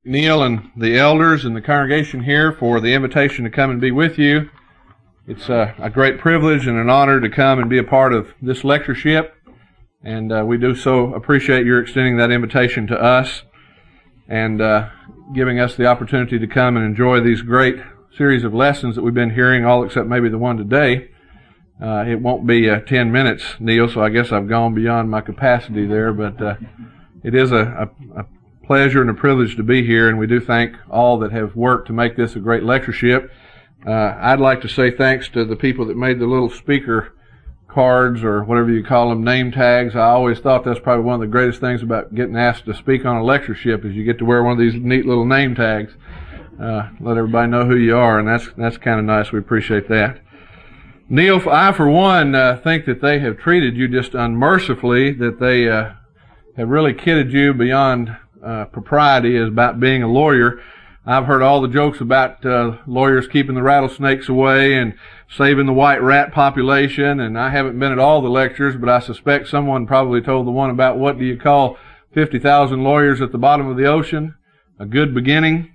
Neil and the elders and the congregation here for the invitation to come and be with you. It's a great privilege and an honor to come and be a part of this lectureship, and we do so appreciate your extending that invitation to us and giving us the opportunity to come and enjoy these great series of lessons that we've been hearing, all except maybe the one today. It won't be 10 minutes, Neil, so I guess I've gone beyond my capacity there, but it is a pleasure and a privilege to be here, and we do thank all that have worked to make this a great lectureship. I'd like to say thanks to the people that made the little speaker cards, or whatever you call them, name tags. I always thought that's probably one of the greatest things about getting asked to speak on a lectureship is you get to wear one of these neat little name tags. Let everybody know who you are, and that's kind of nice. We appreciate that. Neil, I for one think that they have treated you just unmercifully, that they have really kidded you beyond propriety as about being a lawyer. I've heard all the jokes about lawyers keeping the rattlesnakes away and saving the white rat population, and I haven't been at all the lectures, but I suspect someone probably told the one about what do you call 50,000 lawyers at the bottom of the ocean? A good beginning.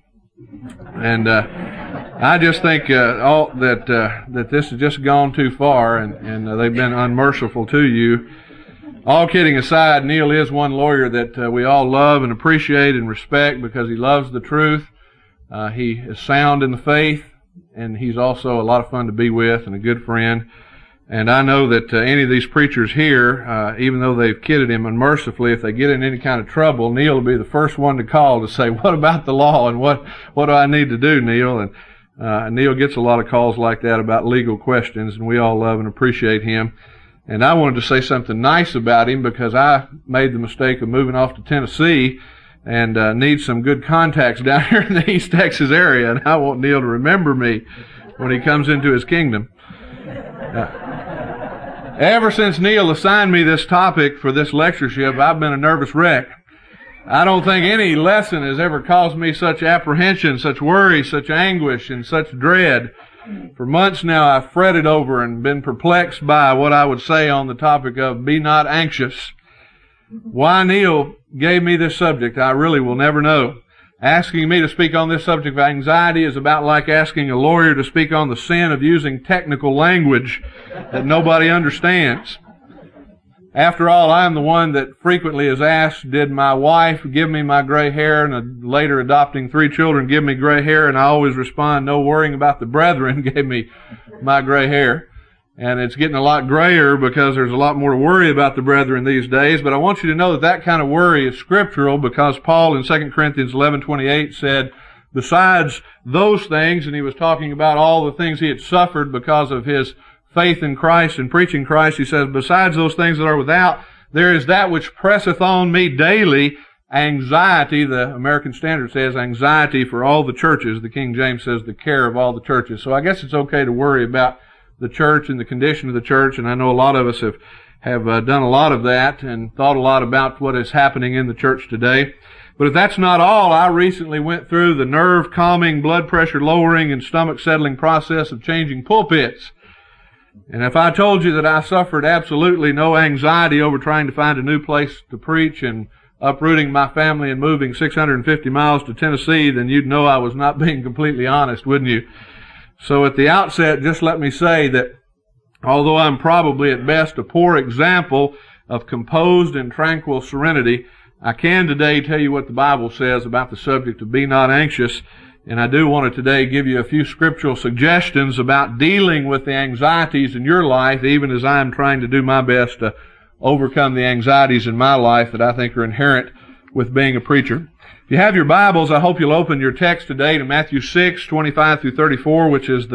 And I just think that this has just gone too far, and they've been unmerciful to you. All kidding aside, Neil is one lawyer that we all love and appreciate and respect because he loves the truth. He is sound in the faith, and he's also a lot of fun to be with and a good friend. And I know that any of these preachers here, even though they've kidded him unmercifully, if they get in any kind of trouble, Neil will be the first one to call to say, what about the law and what do I need to do, Neil? And Neil gets a lot of calls like that about legal questions, and we all love and appreciate him. And I wanted to say something nice about him because I made the mistake of moving off to Tennessee and need some good contacts down here in the East Texas area, and I want Neil to remember me when he comes into his kingdom. Ever since Neil assigned me this topic for this lectureship, I've been a nervous wreck. I don't think any lesson has ever caused me such apprehension, such worry, such anguish, and such dread. For months now, I've fretted over and been perplexed by what I would say on the topic of be not anxious. Why Neil gave me this subject, I really will never know. Asking me to speak on this subject of anxiety is about like asking a lawyer to speak on the sin of using technical language that nobody understands. After all, I am the one that frequently is asked, did my wife give me my gray hair, and later adopting 3 children give me gray hair? And I always respond, no worrying about the brethren gave me my gray hair. And it's getting a lot grayer because there's a lot more to worry about the brethren these days. But I want you to know that that kind of worry is scriptural because Paul in 2 Corinthians 11:28 said, besides those things, and he was talking about all the things he had suffered because of his faith in Christ and preaching Christ, he says, besides those things that are without, there is that which presseth on me daily, anxiety. The American Standard says anxiety for all the churches. The King James says the care of all the churches. So I guess it's okay to worry about the church and the condition of the church, and I know a lot of us have done a lot of that and thought a lot about what is happening in the church today. But if that's not all, I recently went through the nerve calming, blood pressure lowering, and stomach settling process of changing pulpits. And if I told you that I suffered absolutely no anxiety over trying to find a new place to preach and uprooting my family and moving 650 miles to Tennessee, then you'd know I was not being completely honest, wouldn't you? So at the outset, just let me say that although I'm probably at best a poor example of composed and tranquil serenity, I can today tell you what the Bible says about the subject of be not anxious. And I do want to today give you a few scriptural suggestions about dealing with the anxieties in your life, even as I am trying to do my best to overcome the anxieties in my life that I think are inherent with being a preacher. If you have your Bibles, I hope you'll open your text today to Matthew 6:25 through 34, which is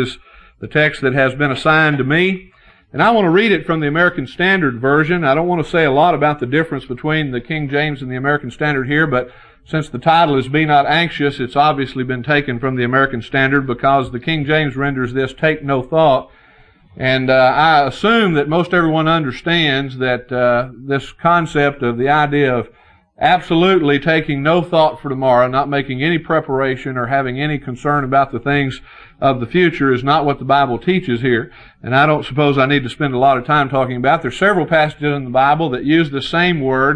the text that has been assigned to me. And I want to read it from the American Standard Version. I don't want to say a lot about the difference between the King James and the American Standard here, but since the title is Be Not Anxious, it's obviously been taken from the American Standard because the King James renders this, take no thought. And I assume that most everyone understands that this concept of the idea of absolutely taking no thought for tomorrow, not making any preparation or having any concern about the things of the future is not what the Bible teaches here. And I don't suppose I need to spend a lot of time talking about. There's several passages in the Bible that use the same word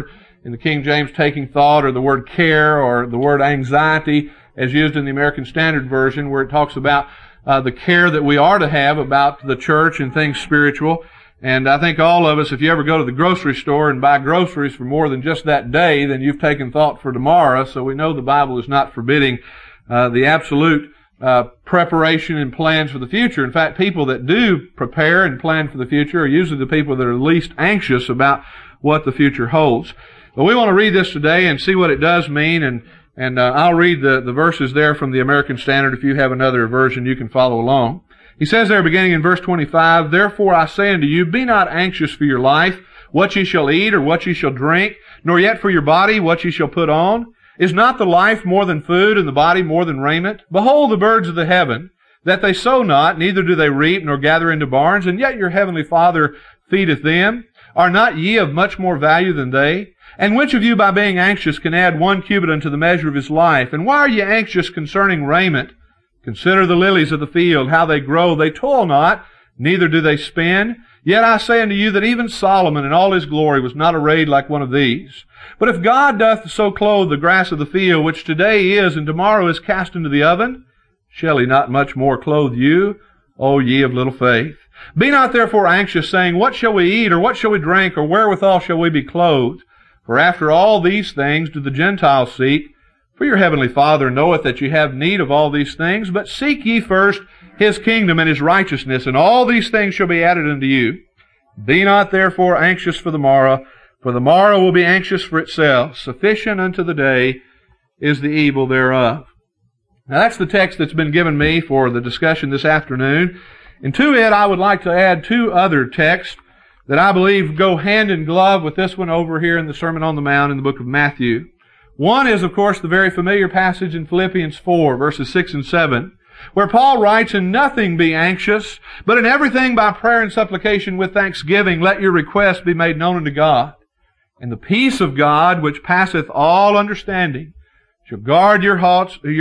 in the King James taking thought, or the word care, or the word anxiety as used in the American Standard Version, where it talks about the care that we are to have about the church and things spiritual. And I think all of us, if you ever go to the grocery store and buy groceries for more than just that day, then you've taken thought for tomorrow. So we know the Bible is not forbidding the absolute preparation and plans for the future. In fact, people that do prepare and plan for the future are usually the people that are least anxious about what the future holds. But we want to read this today and see what it does mean, and I'll read the verses there from the American Standard. If you have another version, you can follow along. He says there, beginning in verse 25, "Therefore I say unto you, be not anxious for your life, what ye shall eat or what ye shall drink, nor yet for your body what ye shall put on. Is not the life more than food, and the body more than raiment? Behold the birds of the heaven, that they sow not, neither do they reap, nor gather into barns, and yet your heavenly Father feedeth them. Are not ye of much more value than they? And which of you by being anxious can add 1 cubit unto the measure of his life? And why are ye anxious concerning raiment? Consider the lilies of the field, how they grow. They toil not, neither do they spin. Yet I say unto you that even Solomon in all his glory was not arrayed like one of these. But if God doth so clothe the grass of the field, which today is and tomorrow is cast into the oven, shall he not much more clothe you, O ye of little faith? Be not therefore anxious, saying, What shall we eat, or what shall we drink, or wherewithal shall we be clothed? For after all these things do the Gentiles seek. For your heavenly Father knoweth that ye have need of all these things. But seek ye first his kingdom and his righteousness, and all these things shall be added unto you. Be not therefore anxious for the morrow will be anxious for itself. Sufficient unto the day is the evil thereof." Now that's the text that's been given me for the discussion this afternoon. And to it I would like to add 2 other texts that I believe go hand in glove with this one over here in the Sermon on the Mount in the book of Matthew. One is, of course, the very familiar passage in Philippians 4, verses 6 and 7, where Paul writes, "In nothing be anxious, but in everything by prayer and supplication with thanksgiving let your requests be made known unto God. And the peace of God, which passeth all understanding, shall guard your hearts and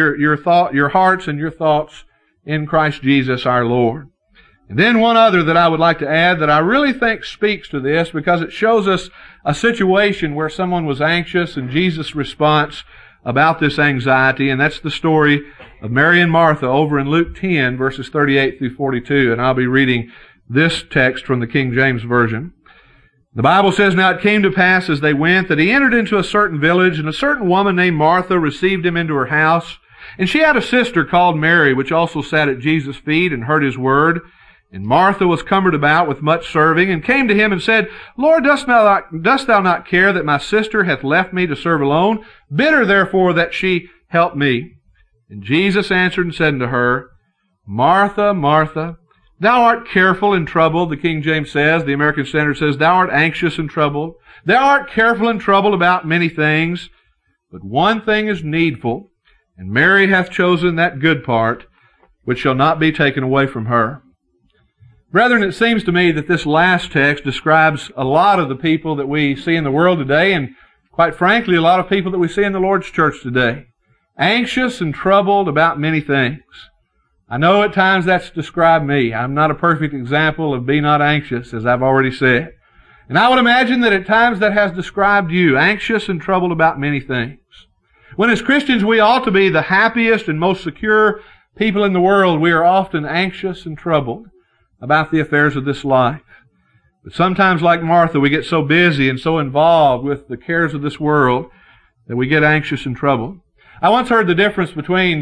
your thoughts in Christ Jesus our Lord." And then one other that I would like to add that I really think speaks to this, because it shows us a situation where someone was anxious and Jesus' response about this anxiety, and that's the story of Mary and Martha over in Luke 10, verses 38 through 42. And I'll be reading this text from the King James Version. The Bible says, "Now it came to pass as they went, that he entered into a certain village, and a certain woman named Martha received him into her house. And she had a sister called Mary, which also sat at Jesus' feet and heard his word. And Martha was cumbered about with much serving, and came to him and said, Lord, dost thou not care that my sister hath left me to serve alone? Bid her therefore that she help me. And Jesus answered and said unto her, Martha, Martha, thou art careful and troubled," the King James says. The American Standard says, "Thou art anxious and troubled. Thou art careful and troubled about many things. But one thing is needful, and Mary hath chosen that good part, which shall not be taken away from her." Brethren, it seems to me that this last text describes a lot of the people that we see in the world today, and quite frankly, a lot of people that we see in the Lord's church today. Anxious and troubled about many things. I know at times that's described me. I'm not a perfect example of be not anxious, as I've already said. And I would imagine that at times that has described you, anxious and troubled about many things. When as Christians we ought to be the happiest and most secure people in the world, we are often anxious and troubled about the affairs of this life. But sometimes, like Martha, we get so busy and so involved with the cares of this world that we get anxious and troubled. I once heard the definition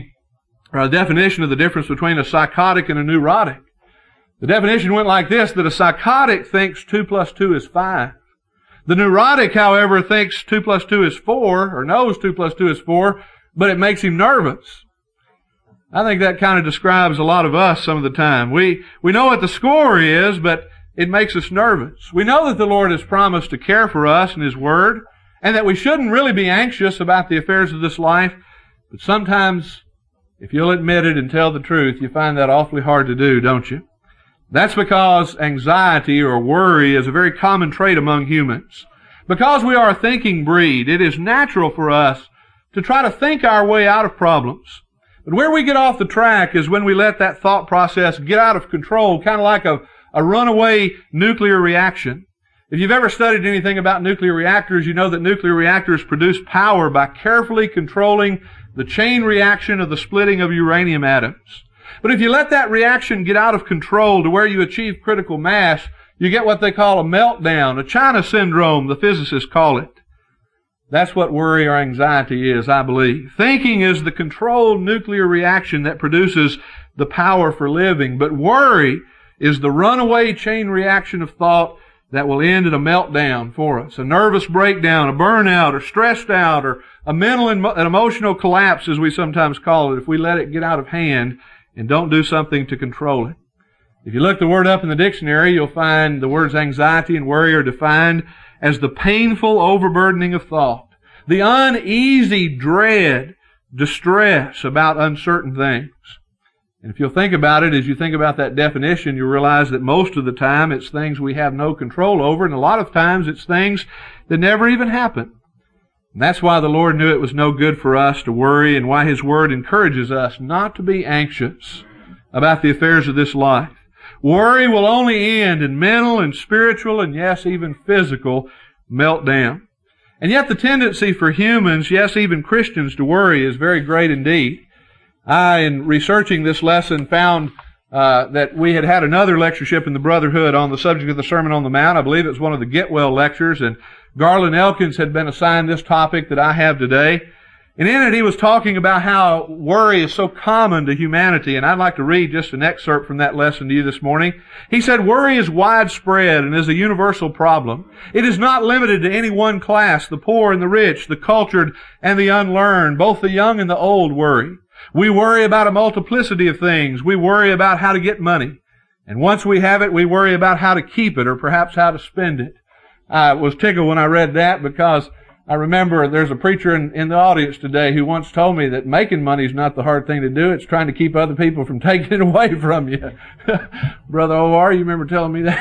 of the difference between a psychotic and a neurotic. The definition went like this, that a psychotic thinks 2 plus 2 is 5. The neurotic, however, thinks 2 plus 2 is 4, or knows 2 plus 2 is 4, but it makes him nervous. I think that kind of describes a lot of us some of the time. We know what the score is, but it makes us nervous. We know that the Lord has promised to care for us in His Word, and that we shouldn't really be anxious about the affairs of this life, but sometimes, if you'll admit it and tell the truth, you find that awfully hard to do, don't you? That's because anxiety or worry is a very common trait among humans. Because we are a thinking breed, it is natural for us to try to think our way out of problems. But where we get off the track is when we let that thought process get out of control, kind of like a runaway nuclear reaction. If you've ever studied anything about nuclear reactors, you know that nuclear reactors produce power by carefully controlling the chain reaction of the splitting of uranium atoms. But if you let that reaction get out of control to where you achieve critical mass, you get what they call a meltdown, a China syndrome, the physicists call it. That's what worry or anxiety is, I believe. Thinking is the controlled nuclear reaction that produces the power for living, but worry is the runaway chain reaction of thought that will end in a meltdown for us, a nervous breakdown, a burnout, or stressed out, or a mental and emotional collapse, as we sometimes call it, if we let it get out of hand and don't do something to control it. If you look the word up in the dictionary, you'll find the words anxiety and worry are defined as the painful overburdening of thought, the uneasy dread, distress about uncertain things. And if you'll think about it, as you think about that definition, you'll realize that most of the time it's things we have no control over, and a lot of times it's things that never even happen. And that's why the Lord knew it was no good for us to worry, and why His Word encourages us not to be anxious about the affairs of this life. Worry will only end in mental and spiritual and, yes, even physical meltdown. And yet the tendency for humans, yes, even Christians, to worry is very great indeed. I, in researching this lesson, found that we had another lectureship in the Brotherhood on the subject of the Sermon on the Mount. I believe it was one of the Get Well lectures, and Garland Elkins had been assigned this topic that I have today. And in it, he was talking about how worry is so common to humanity, and I'd like to read just an excerpt from that lesson to you this morning. He said, worry is widespread and is a universal problem. It is not limited to any one class, the poor and the rich, the cultured and the unlearned. Both the young and the old worry. We worry about a multiplicity of things. We worry about how to get money. And once we have it, we worry about how to keep it or perhaps how to spend it. I was tickled when I read that because I remember there's a preacher in the audience today who once told me that making money is not the hard thing to do. It's trying to keep other people from taking it away from you. Brother O.R., you remember telling me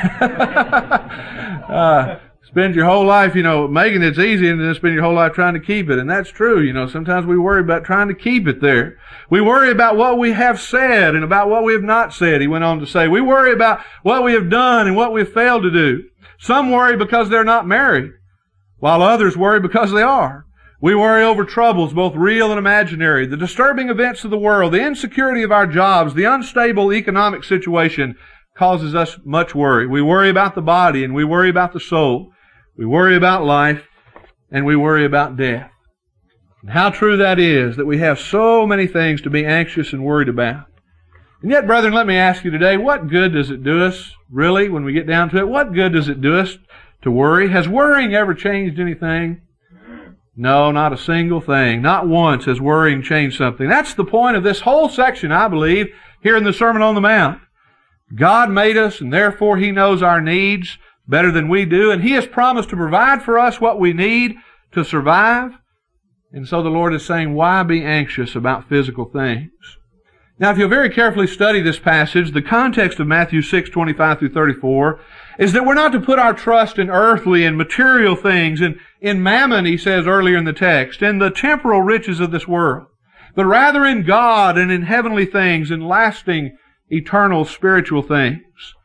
that? Spend your whole life, making it's easy, and then spend your whole life trying to keep it. And that's true. Sometimes we worry about trying to keep it there. We worry about what we have said and about what we have not said, he went on to say. We worry about what we have done and what we have failed to do. Some worry because they're not married, while others worry because they are. We worry over troubles, both real and imaginary, the disturbing events of the world, the insecurity of our jobs, the unstable economic situation causes us much worry. We worry about the body and we worry about the soul. We worry about life, and we worry about death. And how true that is, that we have so many things to be anxious and worried about. And yet, brethren, let me ask you today, what good does it do us, really, when we get down to it? What good does it do us to worry? Has worrying ever changed anything? No, not a single thing. Not once has worrying changed something. That's the point of this whole section, I believe, here in the Sermon on the Mount. God made us, and therefore He knows our needs better than we do, and He has promised to provide for us what we need to survive. And so the Lord is saying, why be anxious about physical things? Now, if you'll very carefully study this passage, the context of Matthew 6:25 through 34 is that we're not to put our trust in earthly and material things, and in mammon, he says earlier in the text, in the temporal riches of this world, but rather in God and in heavenly things, in lasting, eternal, spiritual things.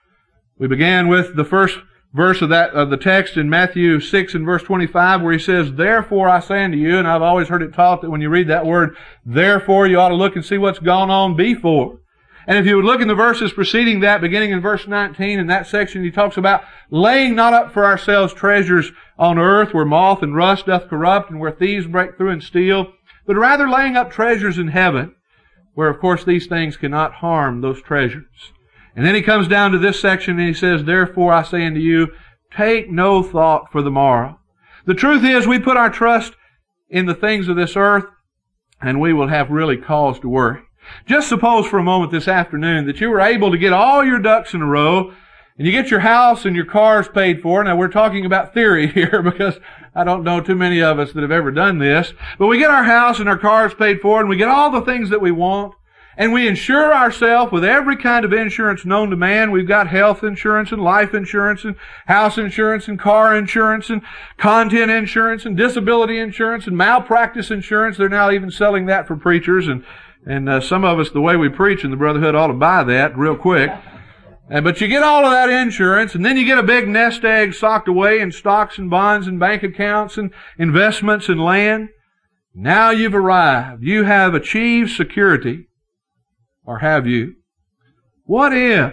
We began with the first verse of the text in Matthew 6 and verse 25, where he says, therefore I say unto you, and I've always heard it taught that when you read that word, therefore, you ought to look and see what's gone on before. And if you would look in the verses preceding that, beginning in verse 19, in that section, he talks about laying not up for ourselves treasures on earth, where moth and rust doth corrupt, and where thieves break through and steal, but rather laying up treasures in heaven, where of course these things cannot harm those treasures. And then he comes down to this section and he says, therefore I say unto you, take no thought for the morrow. The truth is, we put our trust in the things of this earth, and we will have really cause to worry. Just suppose for a moment this afternoon that you were able to get all your ducks in a row, and you get your house and your cars paid for. Now, we're talking about theory here, because I don't know too many of us that have ever done this. But we get our house and our cars paid for, and we get all the things that we want. And we insure ourselves with every kind of insurance known to man. We've got health insurance and life insurance and house insurance and car insurance and content insurance and disability insurance and malpractice insurance. They're now even selling that for preachers. And some of us, the way we preach in the Brotherhood, ought to buy that real quick. But you get all of that insurance, and then you get a big nest egg socked away in stocks and bonds and bank accounts and investments and land. Now you've arrived. You have achieved security. Or have you? What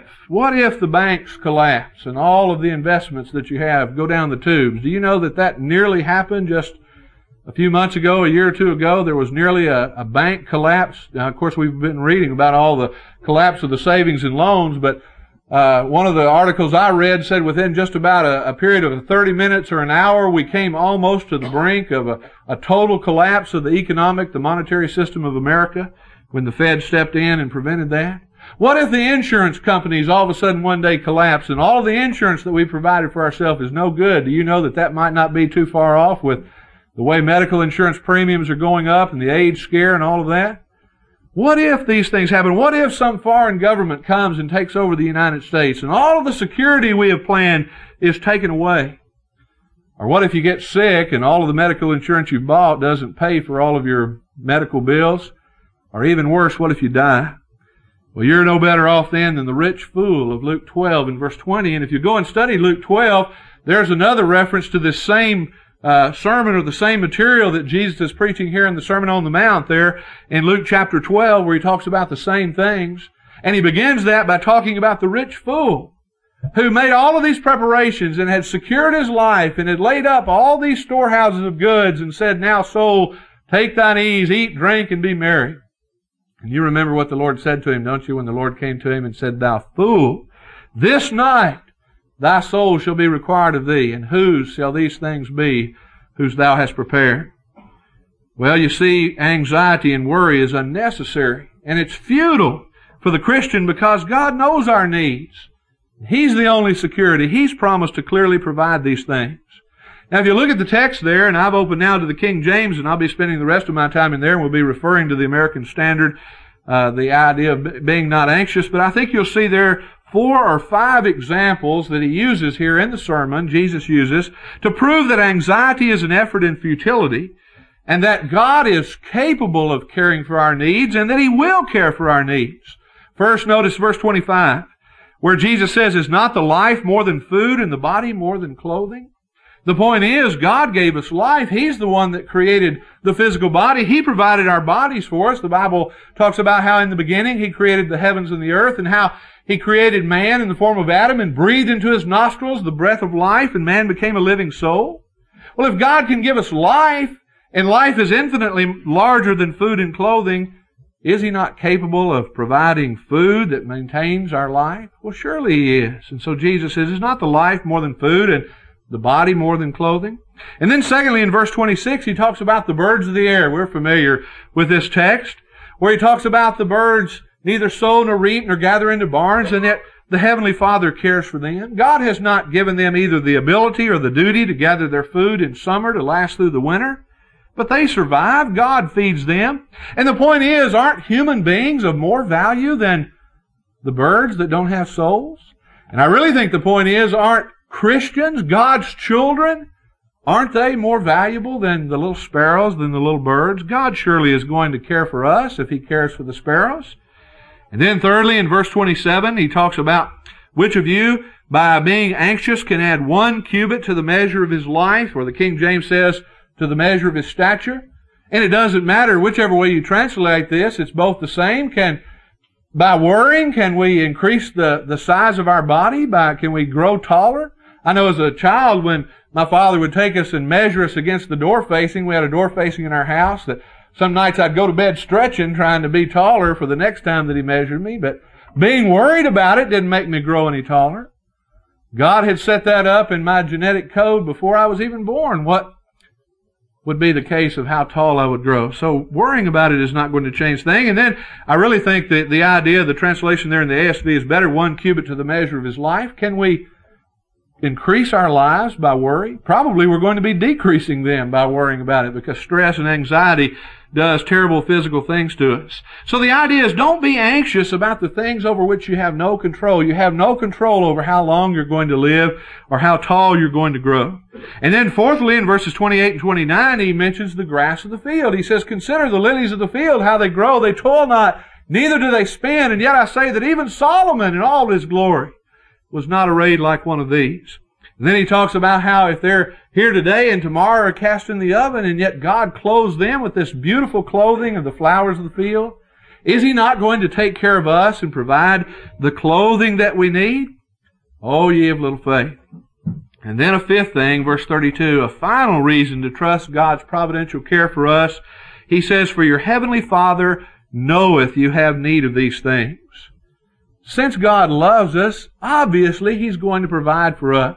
if the banks collapse and all of the investments that you have go down the tubes? Do you know that nearly happened just a few months ago, a year or two ago? There was nearly a bank collapse. Now, of course, we've been reading about all the collapse of the savings and loans, but one of the articles I read said within just about a period of 30 minutes or an hour, we came almost to the brink of a total collapse of the monetary system of America when the Fed stepped in and prevented that. What if the insurance companies all of a sudden one day collapse and all of the insurance that we provided for ourselves is no good? Do you know that might not be too far off with the way medical insurance premiums are going up and the AIDS scare and all of that? What if these things happen? What if some foreign government comes and takes over the United States and all of the security we have planned is taken away? Or what if you get sick and all of the medical insurance you've bought doesn't pay for all of your medical bills? Or even worse, what if you die? Well, you're no better off then than the rich fool of Luke 12 and verse 20. And if you go and study Luke 12, there's another reference to this same sermon or the same material that Jesus is preaching here in the Sermon on the Mount there in Luke chapter 12, where he talks about the same things. And he begins that by talking about the rich fool who made all of these preparations and had secured his life and had laid up all these storehouses of goods and said, "Now, soul, take thine ease, eat, drink, and be merry." And you remember what the Lord said to him, don't you, when the Lord came to him and said, "Thou fool, this night thy soul shall be required of thee, and whose shall these things be whose thou hast prepared?" Well, you see, anxiety and worry is unnecessary, and it's futile for the Christian because God knows our needs. He's the only security. He's promised to clearly provide these things. Now, if you look at the text there, and I've opened now to the King James, and I'll be spending the rest of my time in there, and we'll be referring to the American Standard, the idea of being not anxious, but I think you'll see there 4 or 5 examples that he uses here in the sermon, Jesus uses, to prove that anxiety is an effort in futility, and that God is capable of caring for our needs, and that He will care for our needs. First, notice verse 25, where Jesus says, "Is not the life more than food, and the body more than clothing?" The point is, God gave us life. He's the one that created the physical body. He provided our bodies for us. The Bible talks about how in the beginning He created the heavens and the earth, and how He created man in the form of Adam and breathed into his nostrils the breath of life, and man became a living soul. Well, if God can give us life, and life is infinitely larger than food and clothing, is He not capable of providing food that maintains our life? Well, surely He is. And so Jesus says, "Is not the life more than food, and the body more than clothing?" And then secondly, in verse 26, He talks about the birds of the air. We're familiar with this text, where He talks about the birds neither sow nor reap nor gather into barns, and yet the Heavenly Father cares for them. God has not given them either the ability or the duty to gather their food in summer to last through the winter, but they survive. God feeds them. And the point is, aren't human beings of more value than the birds that don't have souls? And I really think the point is, aren't Christians, God's children, aren't they more valuable than the little sparrows, than the little birds? God surely is going to care for us if He cares for the sparrows. And then thirdly, in verse 27, He talks about which of you, by being anxious, can add 1 cubit to the measure of his life, or the King James says, to the measure of his stature. And it doesn't matter whichever way you translate this, it's both the same. By worrying, can we increase the size of our body? Can we grow taller? I know as a child, when my father would take us and measure us against the door facing, we had a door facing in our house, that some nights I'd go to bed stretching, trying to be taller for the next time that he measured me, but being worried about it didn't make me grow any taller. God had set that up in my genetic code before I was even born, what would be the case of how tall I would grow. So worrying about it is not going to change things. And then I really think that the idea, the translation there in the ASV is better, 1 cubit to the measure of his life. Can we increase our lives by worry? Probably we're going to be decreasing them by worrying about it, because stress and anxiety does terrible physical things to us. So the idea is, don't be anxious about the things over which you have no control. You have no control over how long you're going to live or how tall you're going to grow. And then fourthly, in verses 28 and 29, he mentions the grass of the field. He says, "Consider the lilies of the field, how they grow. They toil not, neither do they spin. And yet I say that even Solomon in all his glory was not arrayed like one of these. And then he talks about how if they're here today and tomorrow are cast in the oven, and yet God clothes them with this beautiful clothing of the flowers of the field, is He not going to take care of us and provide the clothing that we need? Oh, ye of little faith. And then a fifth thing, verse 32, a final reason to trust God's providential care for us. He says, for your heavenly Father knoweth you have need of these things. Since God loves us, obviously He's going to provide for us.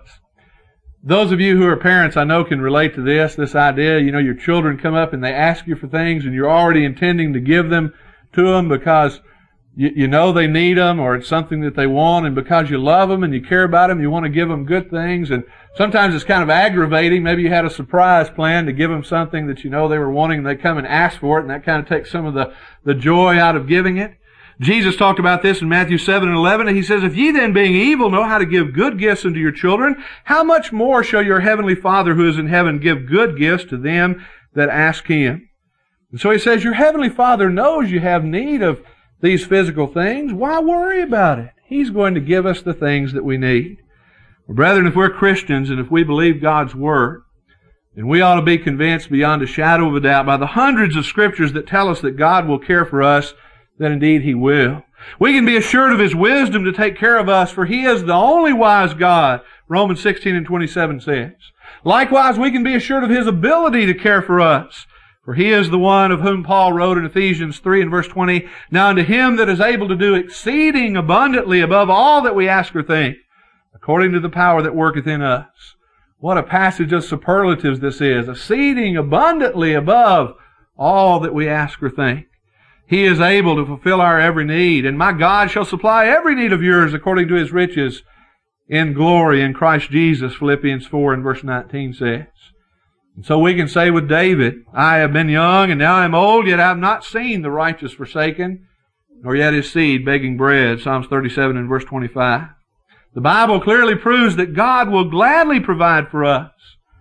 Those of you who are parents, I know, can relate to this idea. You know, your children come up and they ask you for things and you're already intending to give them to them because you know they need them or it's something that they want, and because you love them and you care about them, you want to give them good things. And sometimes it's kind of aggravating. Maybe you had a surprise plan to give them something that you know they were wanting, and they come and ask for it, and that kind of takes some of the joy out of giving it. Jesus talked about this in Matthew 7:11. He says, if ye then being evil know how to give good gifts unto your children, how much more shall your heavenly Father who is in heaven give good gifts to them that ask Him? And so He says, your heavenly Father knows you have need of these physical things. Why worry about it? He's going to give us the things that we need. Well, brethren, if we're Christians and if we believe God's Word, then we ought to be convinced beyond a shadow of a doubt by the hundreds of Scriptures that tell us that God will care for us, that indeed He will. We can be assured of His wisdom to take care of us, for He is the only wise God, Romans 16:27 says. Likewise, we can be assured of His ability to care for us, for He is the one of whom Paul wrote in Ephesians 3 and verse 20, now unto Him that is able to do exceeding abundantly above all that we ask or think, according to the power that worketh in us. What a passage of superlatives this is, exceeding abundantly above all that we ask or think. He is able to fulfill our every need, and my God shall supply every need of yours according to His riches in glory in Christ Jesus, Philippians 4 and verse 19 says. And so we can say with David, I have been young and now I am old, yet I have not seen the righteous forsaken, nor yet his seed begging bread, Psalms 37 and verse 25. The Bible clearly proves that God will gladly provide for us.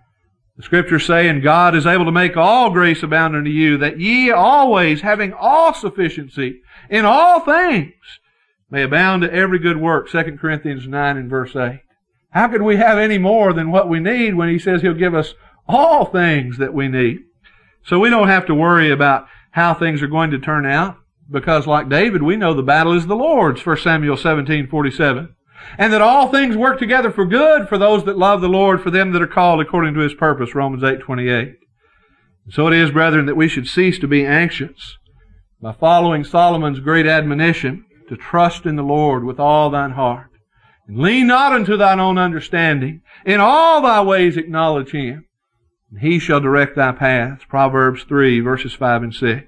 The Scriptures say, and God is able to make all grace abound unto you, that ye always, having all sufficiency in all things, may abound to every good work, 2 Corinthians 9 and verse 8. How could we have any more than what we need when He says He'll give us all things that we need? So we don't have to worry about how things are going to turn out, because like David, we know the battle is the Lord's, 1 Samuel 17:47. And that all things work together for good for those that love the Lord, for them that are called according to His purpose, Romans 8:28. So it is, brethren, that we should cease to be anxious by following Solomon's great admonition to trust in the Lord with all thine heart, and lean not unto thine own understanding. In all thy ways acknowledge Him, and He shall direct thy paths, Proverbs 3, verses 5 and 6.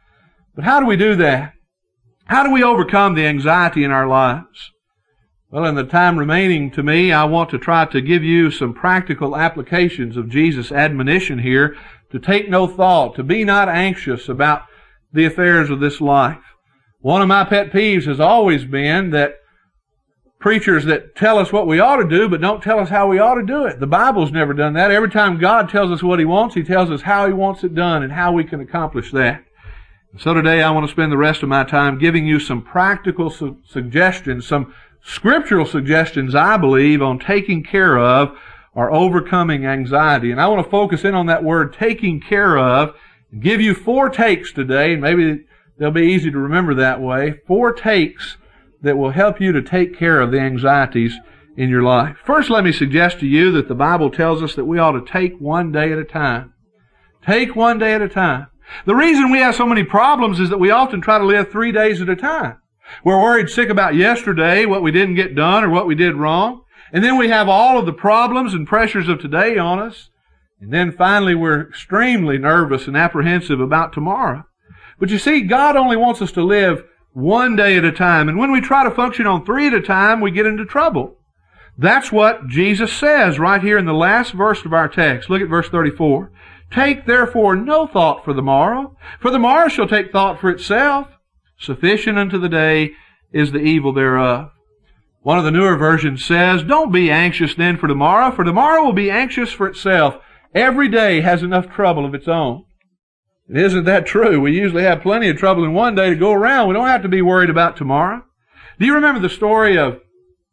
But how do we do that? How do we overcome the anxiety in our lives? Well, in the time remaining to me, I want to try to give you some practical applications of Jesus' admonition here to take no thought, to be not anxious about the affairs of this life. One of my pet peeves has always been that preachers that tell us what we ought to do but don't tell us how we ought to do it. The Bible's never done that. Every time God tells us what He wants, He tells us how He wants it done and how we can accomplish that. So today I want to spend the rest of my time giving you some practical suggestions, some scriptural suggestions, I believe, on taking care of or overcoming anxiety. And I want to focus in on that word, taking care of, and give you 4 takes today, and maybe they'll be easy to remember that way. 4 takes that will help you to take care of the anxieties in your life. First, let me suggest to you that the Bible tells us that we ought to take one day at a time. Take one day at a time. The reason we have so many problems is that we often try to live 3 days at a time. We're worried sick about yesterday, what we didn't get done or what we did wrong. And then we have all of the problems and pressures of today on us. And then finally we're extremely nervous and apprehensive about tomorrow. But you see, God only wants us to live one day at a time. And when we try to function on 3 at a time, we get into trouble. That's what Jesus says right here in the last verse of our text. Look at verse 34. Take therefore no thought for the morrow shall take thought for itself. Sufficient unto the day is the evil thereof. One of the newer versions says, don't be anxious then for tomorrow will be anxious for itself. Every day has enough trouble of its own. And isn't that true? We usually have plenty of trouble in one day to go around. We don't have to be worried about tomorrow. Do you remember the story of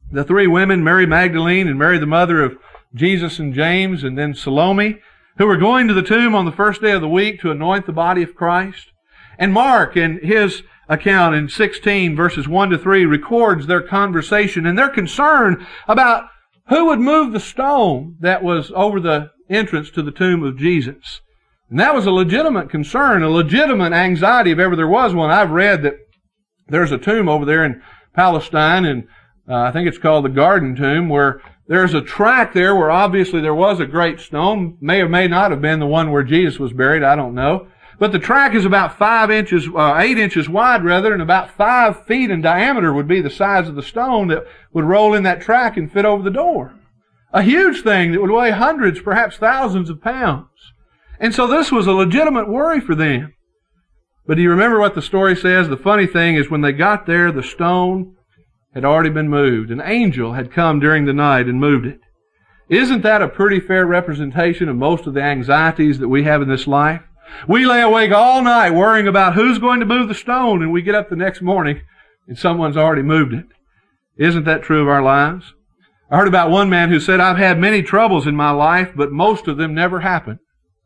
The three women, Mary Magdalene and Mary the mother of Jesus and James, and then Salome, who were going to the tomb on the first day of the week to anoint the body of Christ. And Mark, in his account in 16 verses 1 to 3, records their conversation and their concern about who would move the stone that was over the entrance to the tomb of Jesus. And that was a legitimate concern, a legitimate anxiety if ever there was one. I've read that there's a tomb over there in Palestine, and I think it's called the Garden Tomb, where there's a track there where obviously there was a great stone. May or may not have been the one where Jesus was buried, I don't know. But the track is about 8 inches wide rather, and about 5 feet in diameter would be the size of the stone that would roll in that track and fit over the door. A huge thing that would weigh hundreds, perhaps thousands of pounds. And so this was a legitimate worry for them. But do you remember what the story says? The funny thing is when they got there, the stone had already been moved. An angel had come during the night and moved it. Isn't that a pretty fair representation of most of the anxieties that we have in this life? We lay awake all night worrying about who's going to move the stone, and we get up the next morning and someone's already moved it. Isn't that true of our lives? I heard about one man who said, I've had many troubles in my life, but most of them never happened.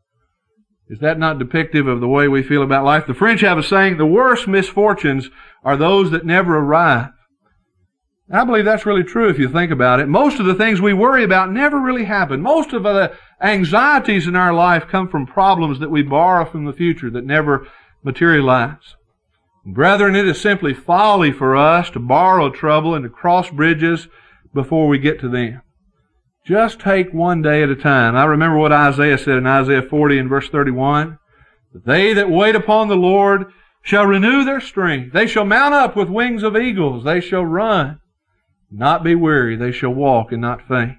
Is that not depictive of the way we feel about life? The French have a saying, the worst misfortunes are those that never arrive. And I believe that's really true if you think about it. Most of the things we worry about never really happen. Most of the anxieties in our life come from problems that we borrow from the future that never materialize. Brethren, it is simply folly for us to borrow trouble and to cross bridges before we get to them. Just take one day at a time. I remember what Isaiah said in Isaiah 40 and verse 31. They that wait upon the Lord shall renew their strength. They shall mount up with wings of eagles. They shall run, not be weary. They shall walk and not faint.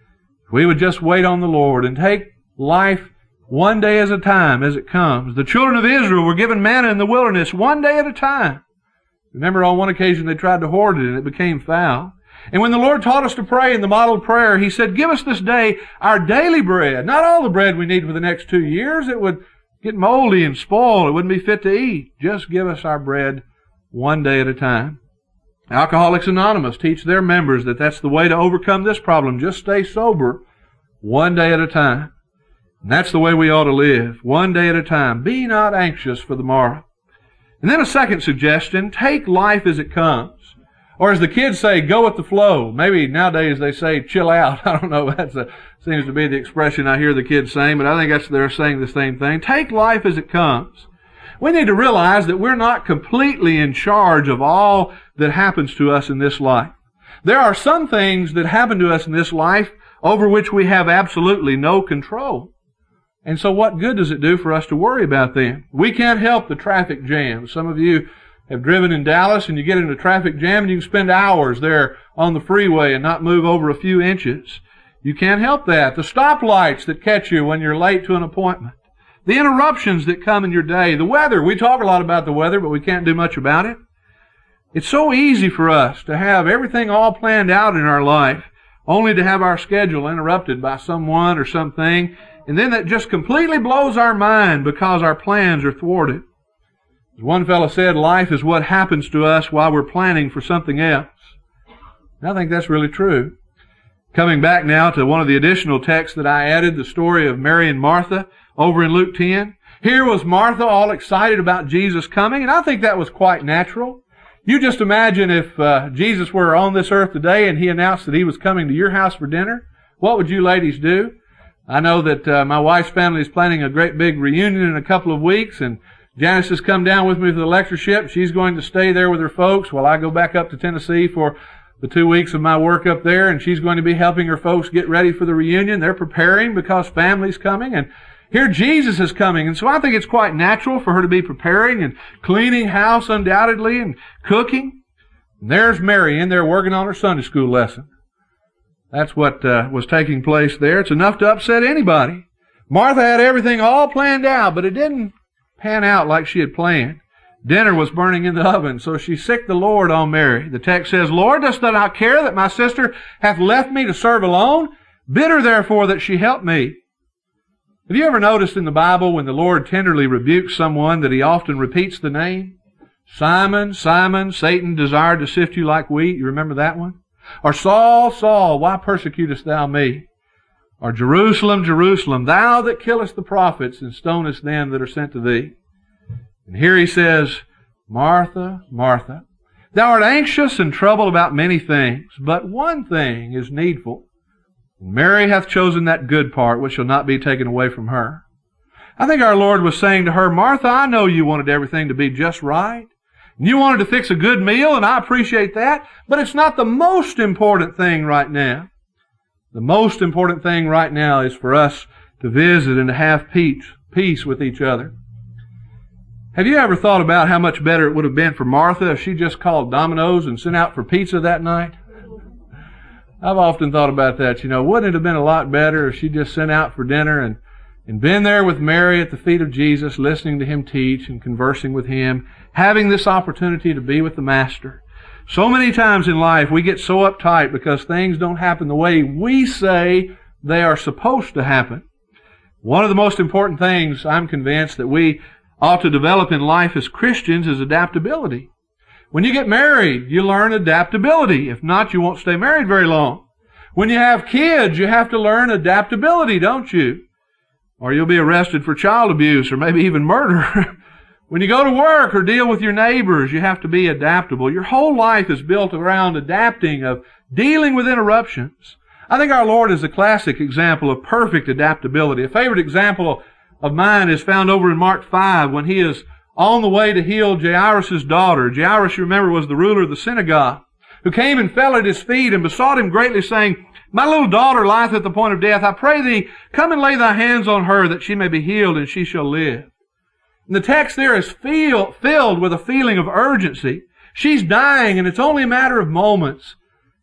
If we would just wait on the Lord and take life one day at a time as it comes. The children of Israel were given manna in the wilderness one day at a time. Remember on one occasion they tried to hoard it and it became foul. And when the Lord taught us to pray in the model prayer, He said, give us this day our daily bread. Not all the bread we need for the next 2 years. It would get moldy and spoil. It wouldn't be fit to eat. Just give us our bread one day at a time. Alcoholics Anonymous teach their members that that's the way to overcome this problem. Just stay sober one day at a time. And that's the way we ought to live, one day at a time. Be not anxious for the morrow. And then a second suggestion, take life as it comes. Or as the kids say, go with the flow. Maybe nowadays they say, chill out. I don't know, seems to be the expression I hear the kids saying, but I think they're saying the same thing. Take life as it comes. We need to realize that we're not completely in charge of all that happens to us in this life. There are some things that happen to us in this life over which we have absolutely no control. And so what good does it do for us to worry about them? We can't help the traffic jam. Some of you have driven in Dallas and you get in a traffic jam and you can spend hours there on the freeway and not move over a few inches. You can't help that. The stoplights that catch you when you're late to an appointment. The interruptions that come in your day. The weather. We talk a lot about the weather, but we can't do much about it. It's so easy for us to have everything all planned out in our life, only to have our schedule interrupted by someone or something, and then that just completely blows our mind because our plans are thwarted. As one fellow said, life is what happens to us while we're planning for something else. And I think that's really true. Coming back now to one of the additional texts that I added, the story of Mary and Martha over in Luke 10. Here was Martha all excited about Jesus coming, and I think that was quite natural. You just imagine if Jesus were on this earth today and He announced that He was coming to your house for dinner. What would you ladies do? I know that my wife's family is planning a great big reunion in a couple of weeks, and Janice has come down with me for the lectureship. She's going to stay there with her folks while I go back up to Tennessee for the 2 weeks of my work up there, and she's going to be helping her folks get ready for the reunion. They're preparing because family's coming, and here Jesus is coming. And so I think it's quite natural for her to be preparing and cleaning house undoubtedly and cooking. And there's Mary in there working on her Sunday school lesson. That's what was taking place there. It's enough to upset anybody. Martha had everything all planned out, but it didn't pan out like she had planned. Dinner was burning in the oven, so she sicked the Lord on Mary. The text says, Lord, dost thou not care that my sister hath left me to serve alone? Bid her therefore that she help me. Have you ever noticed in the Bible when the Lord tenderly rebukes someone that He often repeats the name? Simon, Simon, Satan desired to sift you like wheat. You remember that one? Or Saul, Saul, why persecutest thou me? Or Jerusalem, Jerusalem, thou that killest the prophets and stonest them that are sent to thee. And here he says, Martha, Martha, thou art anxious and troubled about many things, but one thing is needful. And Mary hath chosen that good part which shall not be taken away from her. I think our Lord was saying to her, Martha, I know you wanted everything to be just right. And you wanted to fix a good meal, and I appreciate that, but it's not the most important thing right now. The most important thing right now is for us to visit and to have peace with each other. Have you ever thought about how much better it would have been for Martha if she just called Domino's and sent out for pizza that night? I've often thought about that. Wouldn't it have been a lot better if she just sent out for dinner and been there with Mary at the feet of Jesus, listening to Him teach and conversing with Him, having this opportunity to be with the Master? So many times in life we get so uptight because things don't happen the way we say they are supposed to happen. One of the most important things I'm convinced that we ought to develop in life as Christians is adaptability. When you get married, you learn adaptability. If not, you won't stay married very long. When you have kids, you have to learn adaptability, don't you? Or you'll be arrested for child abuse or maybe even murder. When you go to work or deal with your neighbors, you have to be adaptable. Your whole life is built around adapting, of dealing with interruptions. I think our Lord is a classic example of perfect adaptability. A favorite example of mine is found over in Mark 5 when He is on the way to heal Jairus' daughter. Jairus, you remember, was the ruler of the synagogue, who came and fell at His feet and besought Him greatly, saying, My little daughter lieth at the point of death. I pray thee, come and lay thy hands on her, that she may be healed, and she shall live. And the text there is filled with a feeling of urgency. She's dying, and it's only a matter of moments.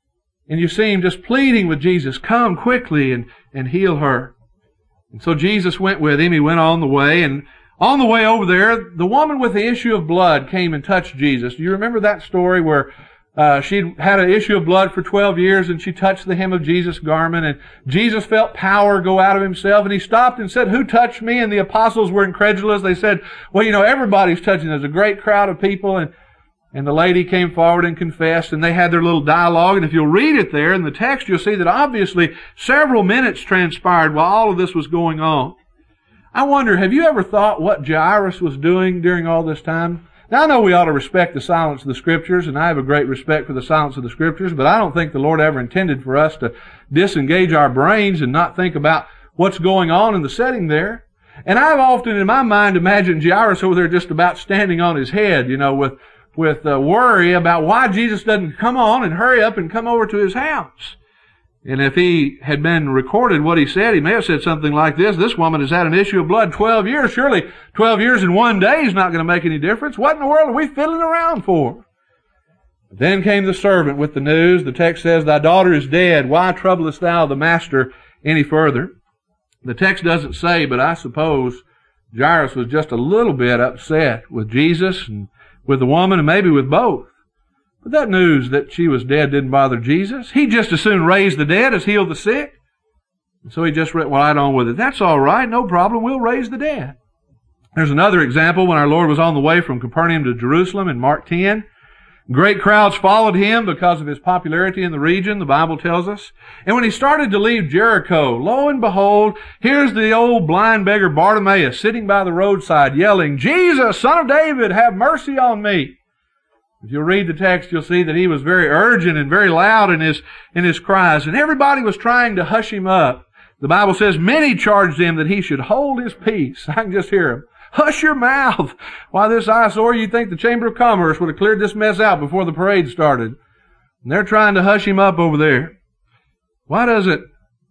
And you see Him just pleading with Jesus, come quickly and heal her. And so Jesus went with Him. He went on the way, and on the way over there, the woman with the issue of blood came and touched Jesus. Do you remember that story where she'd had an issue of blood for 12 years, and she touched the hem of Jesus' garment, and Jesus felt power go out of Himself, and He stopped and said, who touched me? And the apostles were incredulous. They said, well, everybody's touching. There's a great crowd of people, and the lady came forward and confessed, and they had their little dialogue. And if you'll read it there in the text, you'll see that obviously several minutes transpired while all of this was going on. I wonder, have you ever thought what Jairus was doing during all this time? Now, I know we ought to respect the silence of the Scriptures, and I have a great respect for the silence of the Scriptures, but I don't think the Lord ever intended for us to disengage our brains and not think about what's going on in the setting there. And I've often in my mind imagined Jairus over there just about standing on his head, with worry about why Jesus doesn't come on and hurry up and come over to his house. And if he had been recorded what he said, he may have said something like this woman has had an issue of blood 12 years. Surely 12 years in one day is not going to make any difference. What in the world are we fiddling around for? But then came the servant with the news. The text says, thy daughter is dead. Why troublest thou the master any further? The text doesn't say, but I suppose Jairus was just a little bit upset with Jesus and with the woman, and maybe with both. But that news that she was dead didn't bother Jesus. He just as soon raised the dead as healed the sick. And so He just went right on with it. That's all right, no problem, we'll raise the dead. There's another example when our Lord was on the way from Capernaum to Jerusalem in Mark 10. Great crowds followed Him because of His popularity in the region, the Bible tells us. And when He started to leave Jericho, lo and behold, here's the old blind beggar Bartimaeus sitting by the roadside yelling, Jesus, Son of David, have mercy on me. If you'll read the text, you'll see that he was very urgent and very loud in his cries. And everybody was trying to hush him up. The Bible says many charged him that he should hold his peace. I can just hear him. Hush your mouth. Why, this eyesore, you'd think the Chamber of Commerce would have cleared this mess out before the parade started. And they're trying to hush him up over there. Why doesn't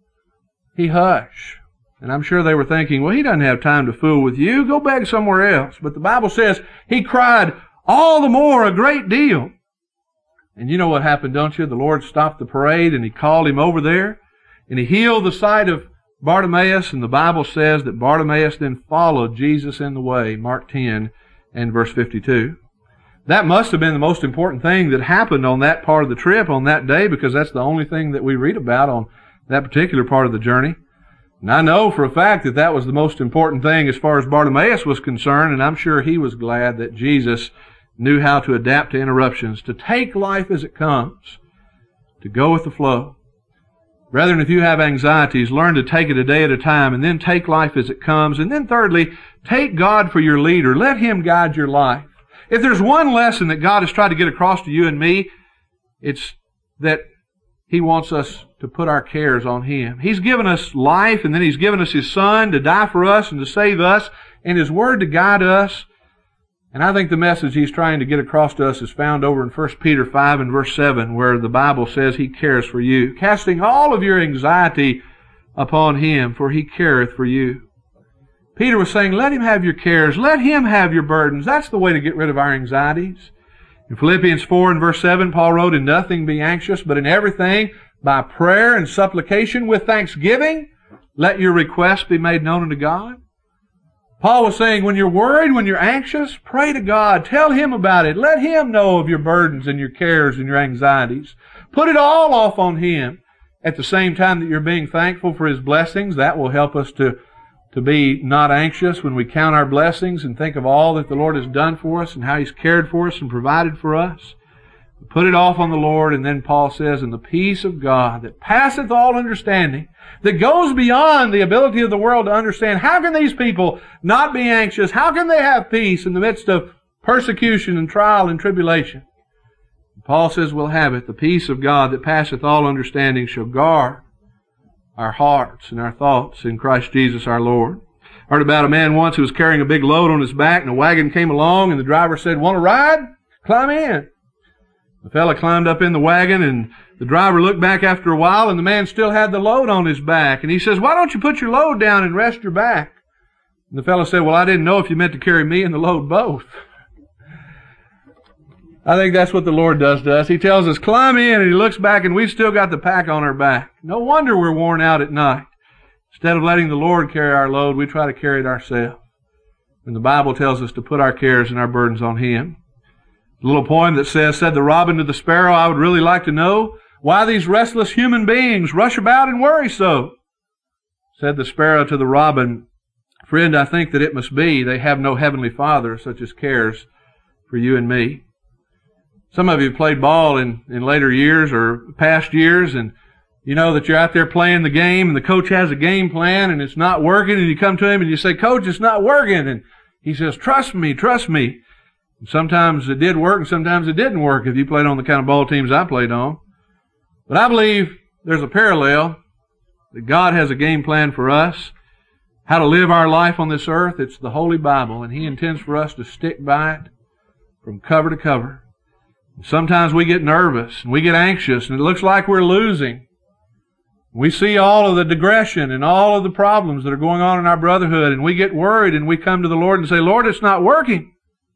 he hush? And I'm sure they were thinking, well, he doesn't have time to fool with you. Go beg somewhere else. But the Bible says he cried all the more a great deal. And you know what happened, don't you? The Lord stopped the parade and He called him over there. And He healed the sight of Bartimaeus. And the Bible says that Bartimaeus then followed Jesus in the way. Mark 10 and verse 52. That must have been the most important thing that happened on that part of the trip on that day, because that's the only thing that we read about on that particular part of the journey. And I know for a fact that that was the most important thing as far as Bartimaeus was concerned, and I'm sure he was glad that Jesus knew how to adapt to interruptions, to take life as it comes. to go with the flow. Brethren, if you have anxieties, learn to take it a day at a time, and then take life as it comes. And then thirdly, take God for your leader. Let Him guide your life. If there's one lesson that God has tried to get across to you and me, it's that He wants us to put our cares on Him. He's given us life, and then He's given us His Son to die for us and to save us, and His Word to guide us. And I think the message He's trying to get across to us is found over in 1 Peter 5 and verse 7, where the Bible says He cares for you, casting all of your anxiety upon Him, for He careth for you. Peter was saying, let Him have your cares. Let Him have your burdens. That's the way to get rid of our anxieties. In Philippians 4 and verse 7, Paul wrote, in nothing be anxious, but in everything, by prayer and supplication with thanksgiving, let your requests be made known unto God. Paul was saying, when you're worried, when you're anxious, pray to God. Tell Him about it. Let Him know of your burdens and your cares and your anxieties. Put it all off on Him. At the same time that you're being thankful for His blessings, that will help us to be not anxious when we count our blessings and think of all that the Lord has done for us and how He's cared for us and provided for us. Put it off on the Lord, and then Paul says, and the peace of God that passeth all understanding, that goes beyond the ability of the world to understand. How can these people not be anxious? How can they have peace in the midst of persecution and trial and tribulation? Paul says we'll have it. The peace of God that passeth all understanding shall guard our hearts and our thoughts in Christ Jesus our Lord. I heard about a man once who was carrying a big load on his back, and a wagon came along, and the driver said, want to ride? Climb in. The fellow climbed up in the wagon, and the driver looked back after a while, and the man still had the load on his back. And he says, why don't you put your load down and rest your back? And the fellow said, well, I didn't know if you meant to carry me and the load both. I think that's what the Lord does to us. He tells us, climb in, and He looks back, and we've still got the pack on our back. No wonder we're worn out at night. Instead of letting the Lord carry our load, we try to carry it ourselves. And the Bible tells us to put our cares and our burdens on Him. A little poem that says, said the robin to the sparrow, I would really like to know why these restless human beings rush about and worry so. Said the sparrow to the robin, friend, I think that it must be they have no heavenly Father such as cares for you and me. Some of you have played ball in later years or past years, and you know that you're out there playing the game, and the coach has a game plan, and it's not working, and you come to him and you say, Coach, it's not working. And he says, trust me, trust me. And sometimes it did work, and sometimes it didn't work if you played on the kind of ball teams I played on. But I believe there's a parallel, that God has a game plan for us, how to live our life on this earth. It's the Holy Bible, and He intends for us to stick by it from cover to cover. Sometimes we get nervous and we get anxious and it looks like we're losing. We see all of the digression and all of the problems that are going on in our brotherhood, and we get worried and we come to the Lord and say, Lord, it's not working.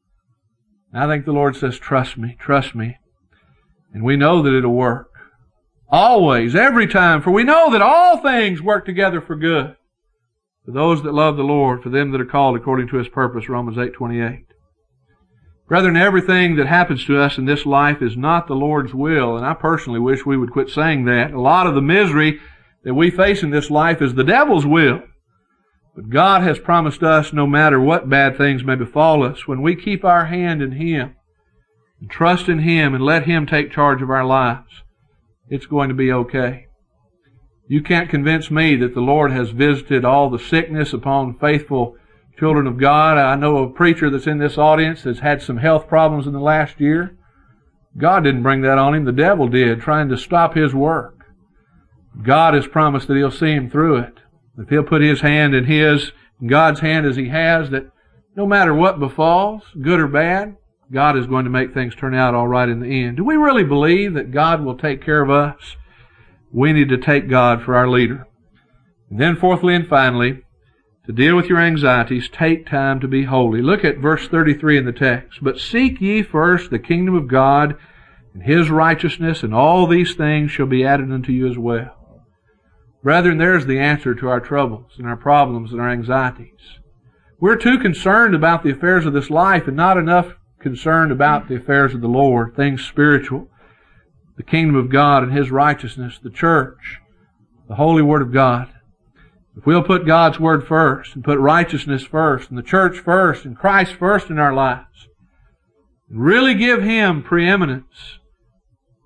I think the Lord says, trust me, trust me. And we know that it'll work. Always, every time. For we know that all things work together for good, for those that love the Lord, for them that are called according to His purpose, Romans 8:28. Brethren, everything that happens to us in this life is not the Lord's will, and I personally wish we would quit saying that. A lot of the misery that we face in this life is the devil's will. But God has promised us, no matter what bad things may befall us, when we keep our hand in Him, and trust in Him, and let Him take charge of our lives, it's going to be okay. You can't convince me that the Lord has visited all the sickness upon faithful children of God. I know a preacher that's in this audience that's had some health problems in the last year. God didn't bring that on him. The devil did, trying to stop his work. God has promised that He'll see him through it. If he'll put his hand in God's hand as He has, that no matter what befalls, good or bad, God is going to make things turn out all right in the end. Do we really believe that God will take care of us? We need to take God for our leader. And then fourthly and finally, to deal with your anxieties, take time to be holy. Look at verse 33 in the text. But seek ye first the kingdom of God and His righteousness, and all these things shall be added unto you as well. Brethren, there's the answer to our troubles and our problems and our anxieties. We're too concerned about the affairs of this life and not enough concerned about the affairs of the Lord, things spiritual, the kingdom of God and His righteousness, the church, the holy Word of God. If we'll put God's Word first and put righteousness first and the church first and Christ first in our lives, and really give Him preeminence,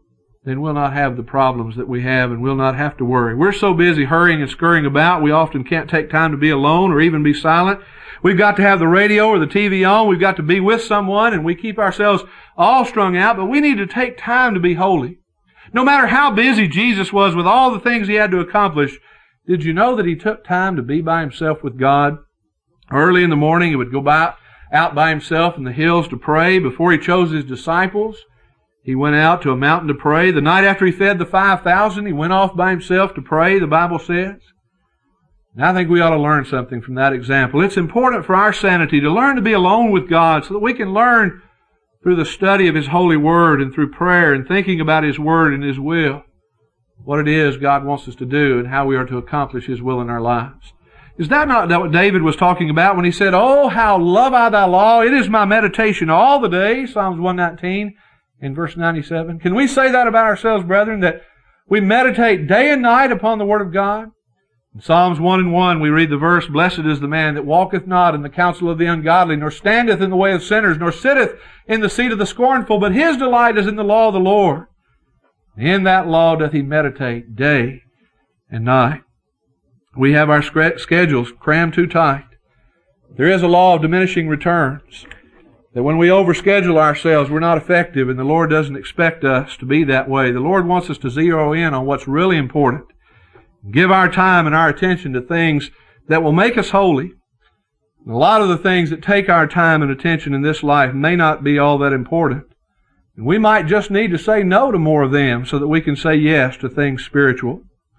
then we'll not have the problems that we have, and we'll not have to worry. We're so busy hurrying and scurrying about, we often can't take time to be alone or even be silent. We've got to have the radio or the TV on. We've got to be with someone, and we keep ourselves all strung out, but we need to take time to be holy. No matter how busy Jesus was with all the things he had to accomplish, did you know that he took time to be by himself with God? Early in the morning, he would go out by himself in the hills to pray. Before he chose his disciples, he went out to a mountain to pray. The night after he fed the 5,000, he went off by himself to pray, the Bible says. And I think we ought to learn something from that example. It's important for our sanity to learn to be alone with God so that we can learn through the study of His holy Word and through prayer and thinking about His Word and His will, what it is God wants us to do and how we are to accomplish His will in our lives. Is that not what David was talking about when he said, "Oh, how love I thy law, it is my meditation all the day," Psalms 119 in verse 97. Can we say that about ourselves, brethren, that we meditate day and night upon the Word of God? In Psalms 1:1 we read the verse, "Blessed is the man that walketh not in the counsel of the ungodly, nor standeth in the way of sinners, nor sitteth in the seat of the scornful, but his delight is in the law of the Lord. In that law doth he meditate day and night." We have our schedules crammed too tight. There is a law of diminishing returns, that when we overschedule ourselves, we're not effective, and the Lord doesn't expect us to be that way. The Lord wants us to zero in on what's really important. Give our time and our attention to things that will make us holy. And a lot of the things that take our time and attention in this life may not be all that important. And we might just need to say no to more of them so that we can say yes to things spiritual.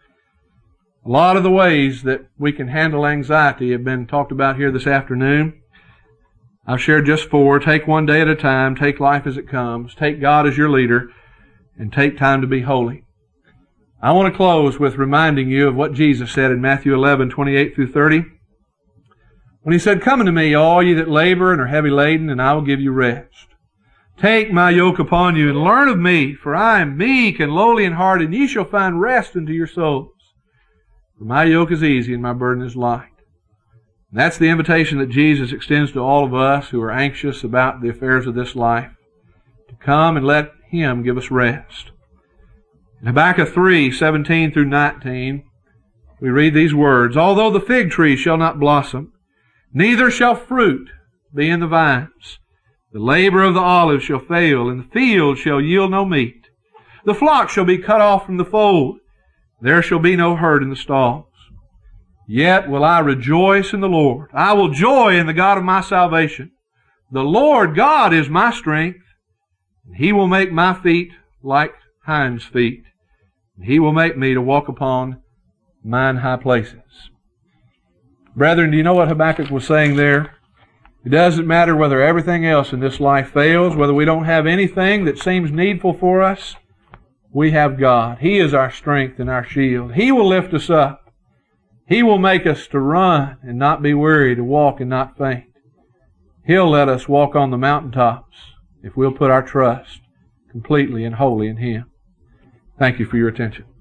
A lot of the ways that we can handle anxiety have been talked about here this afternoon. I've shared just 4. Take one day at a time. Take life as it comes. Take God as your leader. And take time to be holy. I want to close with reminding you of what Jesus said in Matthew 11:28 through 30. When He said, "Come unto me, all ye that labor and are heavy laden, and I will give you rest. Take my yoke upon you, and learn of me, for I am meek and lowly in heart, and ye shall find rest unto your souls. For my yoke is easy and my burden is light." And that's the invitation that Jesus extends to all of us who are anxious about the affairs of this life, to come and let Him give us rest. In Habakkuk 3:17 through 19, we read these words, "Although the fig tree shall not blossom, neither shall fruit be in the vines, the labor of the olive shall fail, and the field shall yield no meat. The flock shall be cut off from the fold, there shall be no herd in the stalls. Yet will I rejoice in the Lord. I will joy in the God of my salvation. The Lord God is my strength, and He will make my feet like hinds' feet, and He will make me to walk upon mine high places." Brethren, do you know what Habakkuk was saying there? It doesn't matter whether everything else in this life fails, whether we don't have anything that seems needful for us. We have God. He is our strength and our shield. He will lift us up. He will make us to run and not be weary, to walk and not faint. He'll let us walk on the mountaintops if we'll put our trust completely and wholly in Him. Thank you for your attention.